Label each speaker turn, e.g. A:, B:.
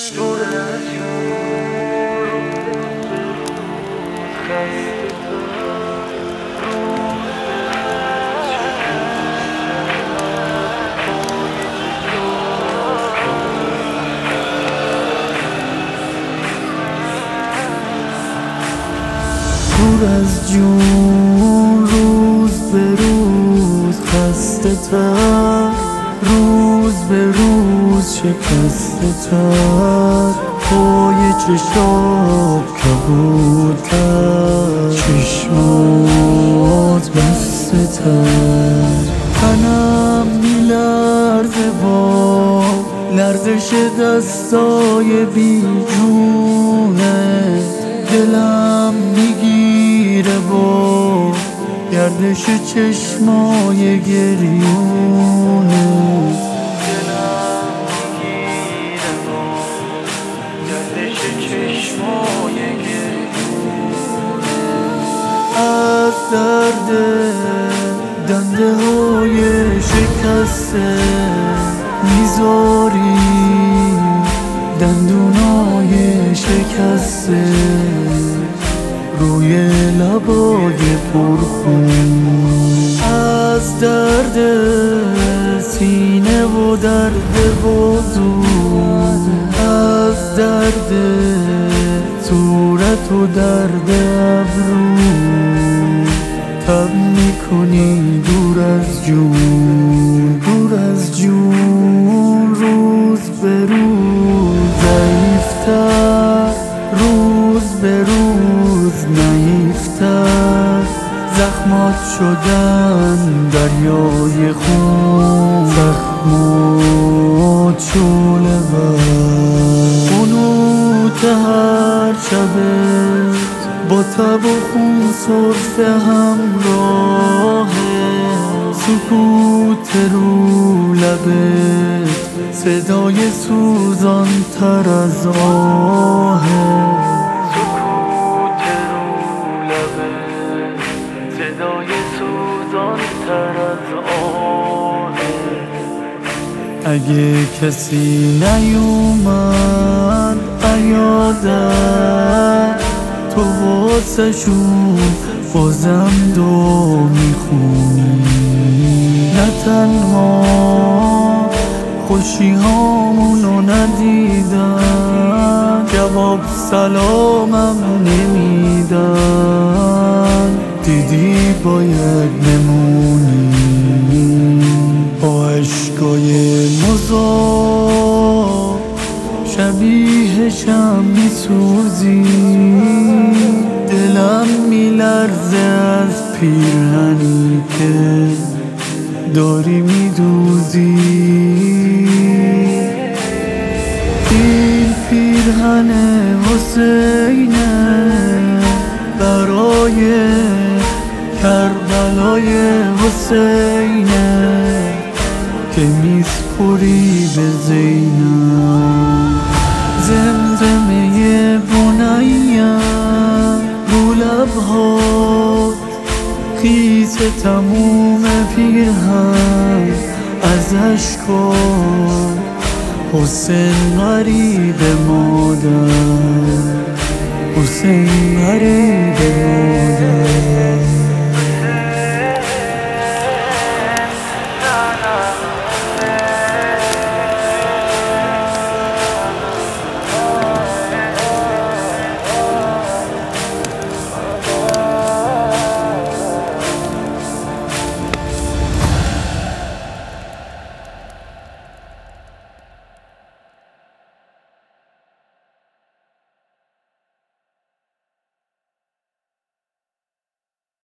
A: دور از جون روز به روز خسته تر، روز به روز شکسته تر، پای چشات کبودتر، چشمات بسته تر، تنم میلرزه با لرزش دستای بیجونه، دلم میگیره با گردش چشمای گریونه، دلم میگیره با گردش چشمای گریونه، از درد دنده های شکسته میذاری دندونای شکسته روی لبای پرخون، از درد سینه و درد بازو، از درد صورت و درد ابرو، تب میکنی دور از جون، دور از جون، روز به روز ضعیفتر، روز به روز نحیفتر، زخمات شدن دریای خون، زخمات شعله ور، قنوت هر شبت با تب و خون سرفه همراهه، سکوت رو لبت صدای سوزان تر از آهه، سکوت رو لبت صدای سوزان تر از آهه، اگه کسی نیومد عیادت تو واسه شون بازم دو میخونی، نه تنها خوشی هامونو ندیدن، جواب سلامم نمیدن، دیدی باید نمونی، با عشقای مذاب شبیه شم میسوزی، دلم میلرزه از پیرهنی که داری میدوزی، این پیرهن حسینه برای کربلای حسینه که میسپری به زینب، زمزمه بنیم رو لبهات خیس تموم پیرهن از اشکات، حسین غریب مادر، حسین غریب مادر.